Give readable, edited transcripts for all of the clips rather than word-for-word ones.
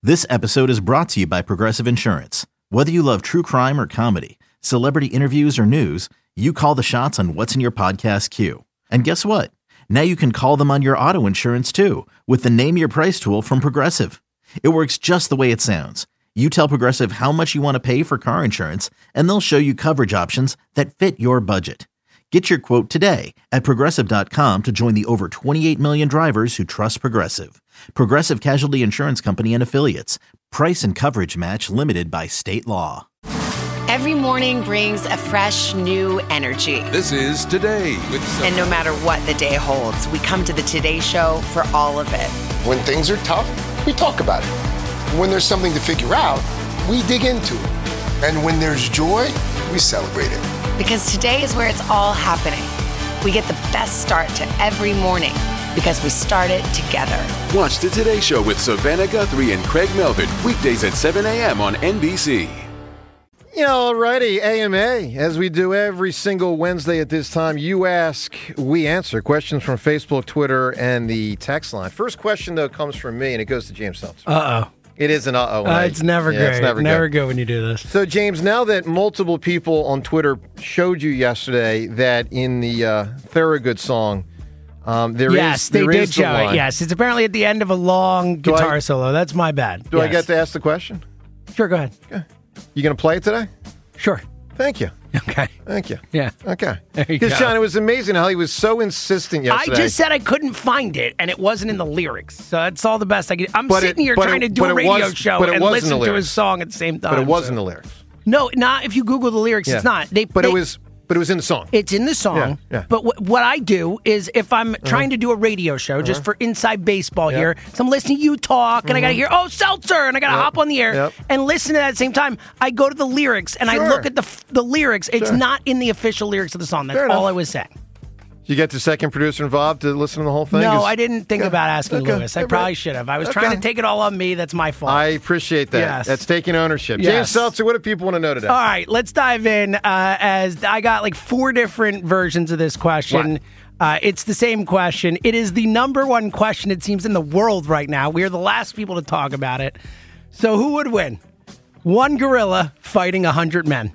This episode is brought to you by Progressive Insurance. Whether you love true crime or comedy, celebrity interviews or news, you call the shots on what's in your podcast queue. And guess what? Now you can call them on your auto insurance too with the Name Your Price tool from Progressive. It works just the way it sounds. You tell Progressive how much you want to pay for car insurance, and they'll show you coverage options that fit your budget. Get your quote today at Progressive.com to join the over 28 million drivers who trust Progressive. Progressive Casualty Insurance Company and Affiliates. Price and coverage match limited by state law. Every morning brings a fresh, new energy. This is Today with Sophie. And no matter what the day holds, we come to the Today Show for all of it. When things are tough, we talk about it. When there's something to figure out, we dig into it. And when there's joy, we celebrate it. Because today is where it's all happening. We get the best start to every morning because we start it together. Watch the Today Show with Savannah Guthrie and Craig Melvin, weekdays at 7 a.m. on NBC. Yeah, alrighty, AMA, as we do every single Wednesday at this time, you ask, we answer. Questions from Facebook, Twitter, and the text line. First question, though, comes from me, and it goes to James Seltzer. Uh-oh. It is an uh-oh. It's never great. It's never good when you do this. So, James, now that multiple people on Twitter showed you yesterday that in the Thorogood song, there is they did the show line. it. Yes, it's apparently at the end of a long guitar solo. That's my bad. Do I get to ask the question? Sure, go ahead. Okay. You going to play it today? Sure. Thank you. Okay. Thank you. Yeah. Okay. There you Because, go. John, it was amazing how he was so insistent yesterday. I just said I couldn't find it, and it wasn't in the lyrics. So that's all the best I could. I'm sitting here trying to do a radio show and listen to his song at the same time. But it wasn't the lyrics. No, not if you Google the lyrics. Yeah. It's not. But it was in the song. It's in the song. Yeah. But what I do is if I'm trying to do a radio show just for inside baseball here, so I'm listening to you talk, and I got to hear, Seltzer, and I got to hop on the air and listen to that at the same time. I go to the lyrics, and I look at the lyrics. It's not in the official lyrics of the song. That's all I was saying. You get the second producer involved to listen to the whole thing? No, I didn't think about asking Lewis. I probably should have. I was trying to take it all on me. That's my fault. I appreciate that. Yes. That's taking ownership. Yes. James Seltzer, what do people want to know today? All right, let's dive in. As I got like 4 different versions of this question. It's the same question. It is the number one question, it seems, in the world right now. We are the last people to talk about it. So who would win? One gorilla fighting 100 men.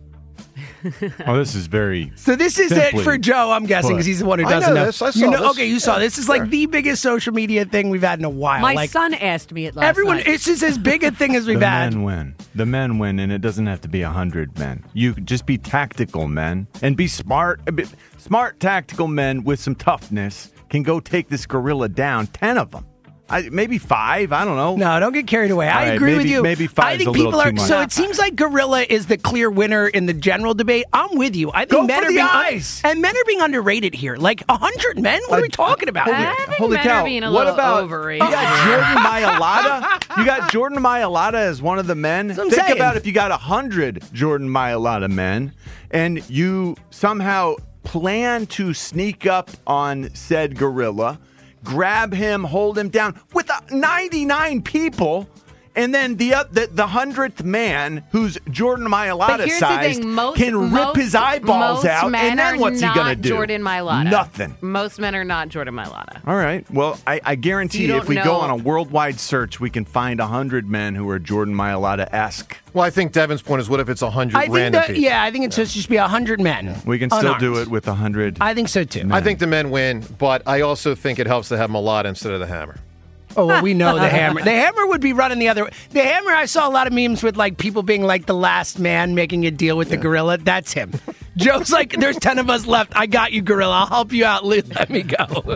Oh, this is very. So this is simply it for Joe, I'm guessing, because he's the one who doesn't know. This. I saw this. Okay, you saw this. This is like the biggest social media thing we've had in a while. My son asked me it last night. It's just as big a thing as we've had. The men win, and it doesn't have to be 100 men. You just be tactical men and be smart. Smart, tactical men with some toughness can go take this gorilla down. 10 of them. Maybe 5. I don't know. No, don't get carried away. I agree with you. Maybe 5 I think is a little people are. too much. So it seems like gorilla is the clear winner in the general debate. I'm with you. I think men are being underrated here. Like 100 men. What are we talking about? Holy cow! Being a little overrated. You got Jordan Mailata? You got Jordan Mailata as one of the men. Think about if you got 100 Jordan Mailata men, and you somehow plan to sneak up on said gorilla, grab him, hold him down with 99 people, and then the 100th man, who's Jordan Mailata sized, can rip his eyeballs out, and then what's he going to do? Jordan Mailata. Nothing. Most men are not Jordan Mailata. All right. Well, I guarantee you, if we go on a worldwide search, we can find 100 men who are Jordan Mailata-esque. Well, I think Devin's point is, what if it's 100 random people? Yeah, I think it's just be 100 men. We can still do it with 100. I think so, too. Men. I think the men win, but I also think it helps to have Mailata instead of the Hammer. Oh, well, we know the Hammer. The Hammer would be running the other way. The Hammer, I saw a lot of memes with like people being like the last man making a deal with the gorilla. That's him. Joe's like, there's 10 of us left. I got you, gorilla. I'll help you out. Let me go.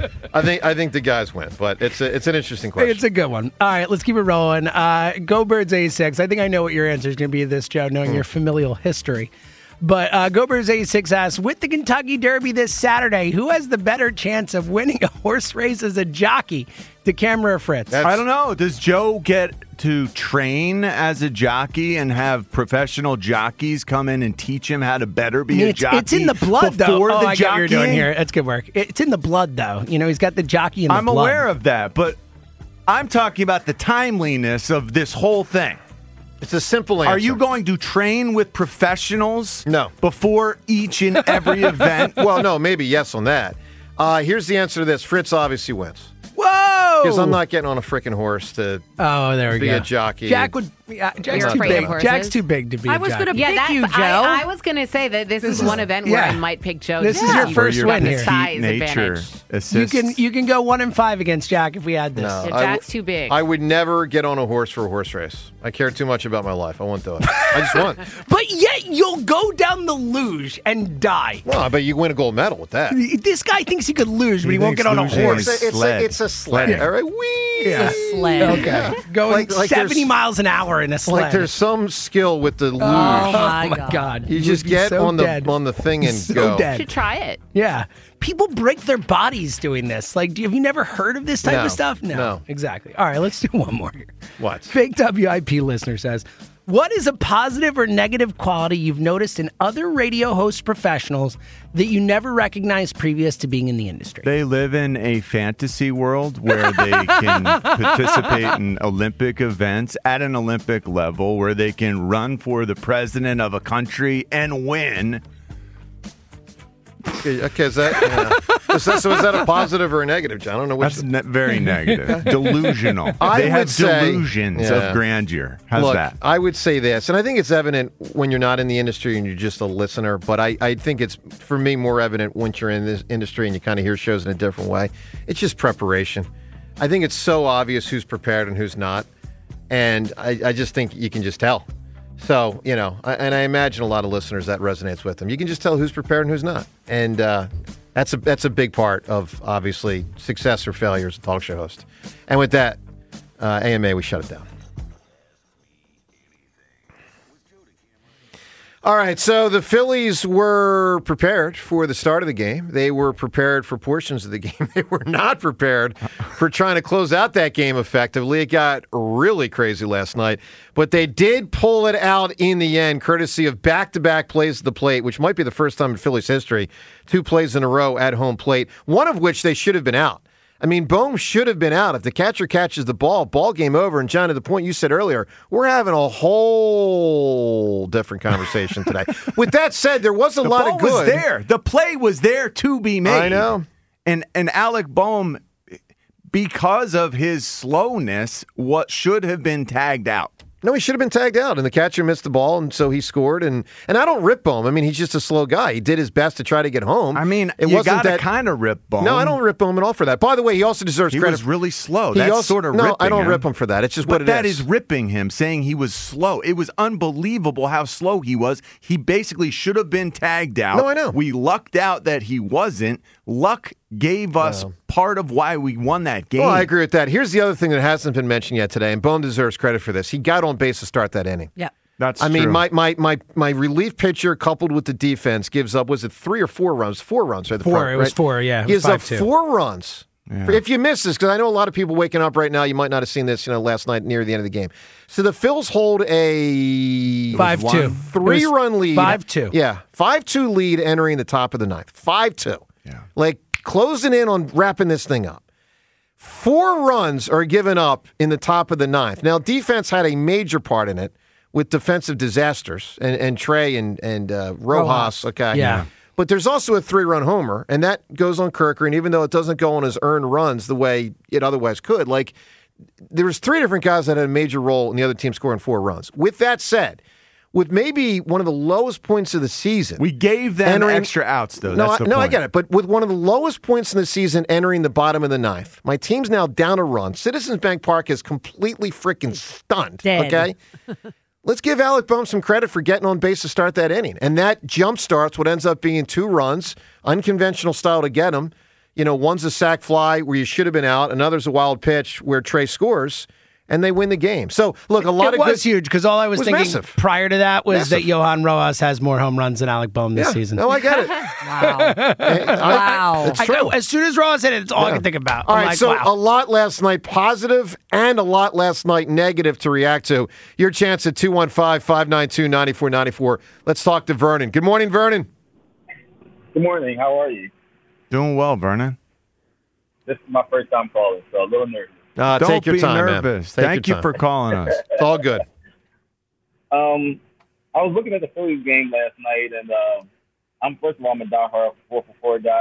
I think the guys win, but it's an interesting question. It's a good one. All right, let's keep it rolling. Go Birds A6. I think I know what your answer is going to be to this, Joe, knowing your familial history. But Go Birds 86 asks, with the Kentucky Derby this Saturday, who has the better chance of winning a horse race as a jockey? To camera Fritz. I don't know. Does Joe get to train as a jockey and have professional jockeys come in and teach him how to better be a jockey? It's in the blood, though. Before the I get what you're doing jockeying? here. That's good work. It's in the blood, though. You know, he's got the jockey in the blood. I'm aware of that, but I'm talking about the timeliness of this whole thing. It's a simple answer. Are you going to train with professionals? No. Before each and every event? Well, no, maybe yes on that. Here's the answer to this. Fritz obviously wins. Whoa! Because I'm not getting on a freaking horse to there we be go. a jockey. Jack would. Jack's You're too afraid big. of horses? Jack's too big to be. I was going to pick you, Joe. I was going to say that this is one event where I might pick Joe. This is your first win here. Heat nature assists. You can go 1-5 against Jack if we had this. No, Jack's too big. I would never get on a horse for a horse race. I care too much about my life. I won't do it. I just won't. But yet you'll go down the luge and die. Well, I bet you win a gold medal with that. This guy thinks he could luge, but he won't get on a horse. It's a sled. All right, It's a sled. Okay. Going like 70 miles an hour in a sled. Like there's some skill with the luge. Oh my God. You just get on the thing and go. You should try it. Yeah. People break their bodies doing this. Like, have you never heard of this type of stuff? No. Exactly. All right, let's do one more here. What? Fake WIP listener says, what is a positive or negative quality you've noticed in other radio host professionals that you never recognized previous to being in the industry? They live in a fantasy world where they can participate in Olympic events at an Olympic level, where they can run for the president of a country and win. Okay, is that a positive or a negative, John? I don't know which. That's very negative. Delusional. I they would have say, delusions of grandeur. How's Look, that? I would say this, and I think it's evident when you're not in the industry and you're just a listener, but I think it's, for me, more evident once you're in this industry and you kind of hear shows in a different way. It's just preparation. I think it's so obvious who's prepared and who's not, and I just think you can just tell. So, and I imagine a lot of listeners that resonates with them. You can just tell who's prepared and who's not. And that's a big part of, obviously, success or failure as a talk show host. And with that, AMA, we shut it down. All right, so the Phillies were prepared for the start of the game. They were prepared for portions of the game. They were not prepared for trying to close out that game effectively. It got really crazy last night, but they did pull it out in the end, courtesy of back-to-back plays at the plate, which might be the first time in Phillies history, 2 plays in a row at home plate, one of which they should have been out. I mean, Bohm should have been out. If the catcher catches the ball game over. And, John, to the point you said earlier, we're having a whole different conversation today. With that said, there was a lot of good. The ball was there. The play was there to be made. I know. And Alec Bohm, because of his slowness, what should have been tagged out. No, he should have been tagged out, and the catcher missed the ball, and so he scored. And I don't rip Bohm. I mean, he's just a slow guy. He did his best to try to get home. I mean, you got to kind of rip Bohm. No, I don't rip Bohm at all for that. By the way, he also deserves credit. He was really slow. That's sort of ripping him. No, I don't rip him for that. It's just what it is. But that is ripping him, saying he was slow. It was unbelievable how slow he was. He basically should have been tagged out. No, I know. We lucked out that he wasn't. Luck gave us part of why we won that game. Well, I agree with that. Here's the other thing that hasn't been mentioned yet today, and Bohm deserves credit for this. He got on base to start that inning. Yeah. That's true. true. My relief pitcher coupled with the defense gives up, was it 3 or 4 runs? 4 runs, right? It was 4, yeah. Gives up 4 runs. Yeah. If you missed this, because I know a lot of people waking up right now, you might not have seen this, last night near the end of the game. So the Phils hold a 5-2 3-run lead. 5-2. Yeah, 5-2 lead entering the top of the ninth. 5-2. Yeah. Like closing in on wrapping this thing up. 4 runs are given up in the top of the ninth. Now, defense had a major part in it with defensive disasters and Trey and Rojas. Okay. Yeah. But there's also a 3-run homer, and that goes on Kirker, and even though it doesn't go on his earned runs the way it otherwise could, like there was 3 different guys that had a major role in the other team scoring 4 runs. With that said, with maybe one of the lowest points of the season. We gave them extra outs, though. That's the point. I get it. But with one of the lowest points in the season entering the bottom of the ninth, my team's now down a run. Citizens Bank Park is completely freaking stunned. Dead. Okay? Let's give Alec Bohm some credit for getting on base to start that inning. And that jump starts what ends up being 2 runs, unconventional style to get him. One's a sac fly where you should have been out. Another's a wild pitch where Trey scores. And they win the game. So, look, it was huge because all I was thinking massive. prior to that was that Johan Rojas has more home runs than Alec Bohm this season. No, I get it. Wow. It's true. As soon as Rojas hit it, it's all I can think about. All right, a lot last night positive and a lot last night negative to react to. Your chance at 215-592-9494. Let's talk to Vernon. Good morning, Vernon. Good morning. How are you? Doing well, Vernon. This is my first time calling, so a little nervous. Don't take your be time, nervous. Man. Thank you for calling us. It's all good. I was looking at the Phillies game last night, and first of all, I'm a diehard 4-for-4 guy.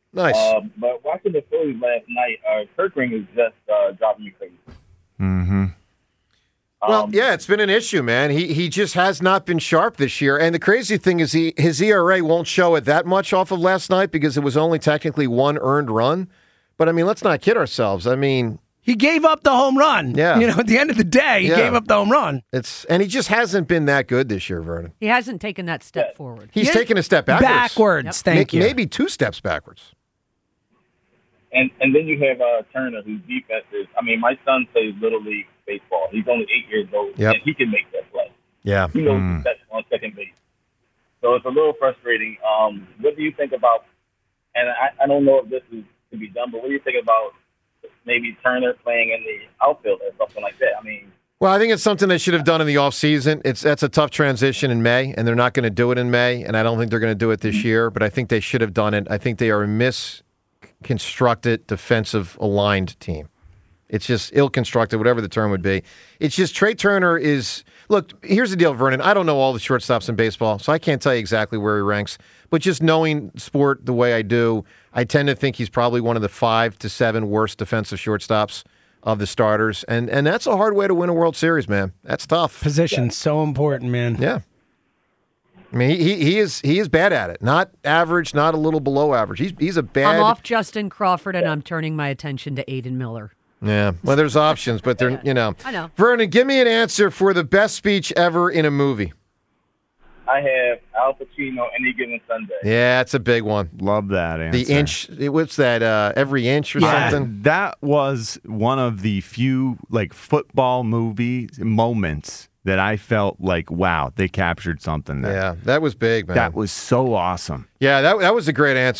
Nice. But watching the Phillies last night, Kirkring is just driving me crazy. Mm-hmm. Well, yeah, it's been an issue, man. He just has not been sharp this year. And the crazy thing is his ERA won't show it that much off of last night because it was only technically one earned run. But, I mean, let's not kid ourselves. I mean, he gave up the home run. Yeah. At the end of the day, he gave up the home run. And he just hasn't been that good this year, Vernon. He hasn't taken that step forward. He's taken a step backwards. Yep. Thank you. Maybe 2 steps backwards. And then you have Turner, whose defense is, I mean, my son plays Little League baseball. He's only 8 years old, and he can make that play. Yeah. He knows that's on second base. So it's a little frustrating. What do you think about, and I don't know if this is to be done, but what do you think about maybe Turner playing in the outfield or something like that? I mean, well, I think it's something they should have done in the offseason. That's a tough transition in May, and they're not going to do it in May, and I don't think they're going to do it this year, but I think they should have done it. I think they are a misconstructed, defensive-aligned team. It's just ill-constructed, whatever the term would be. It's just Trey Turner is – look, here's the deal, Vernon. I don't know all the shortstops in baseball, so I can't tell you exactly where he ranks. But just knowing sport the way I do, I tend to think he's probably one of the 5 to 7 worst defensive shortstops of the starters. And that's a hard way to win a World Series, man. That's tough. Position's so important, man. Yeah. I mean, he is bad at it. Not average, not a little below average. He's a bad. I'm off Justin Crawford, and I'm turning my attention to Aiden Miller. Yeah. Well, there's options, but they're, I know. Vernon, give me an answer for the best speech ever in a movie. I have Al Pacino, Any Given Sunday. Yeah, it's a big one. Love that answer. The inch, what's that, Every Inch or something? That was one of the few, football movie moments that I felt like, wow, they captured something there. Yeah, that was big, man. That was so awesome. Yeah, that was a great answer.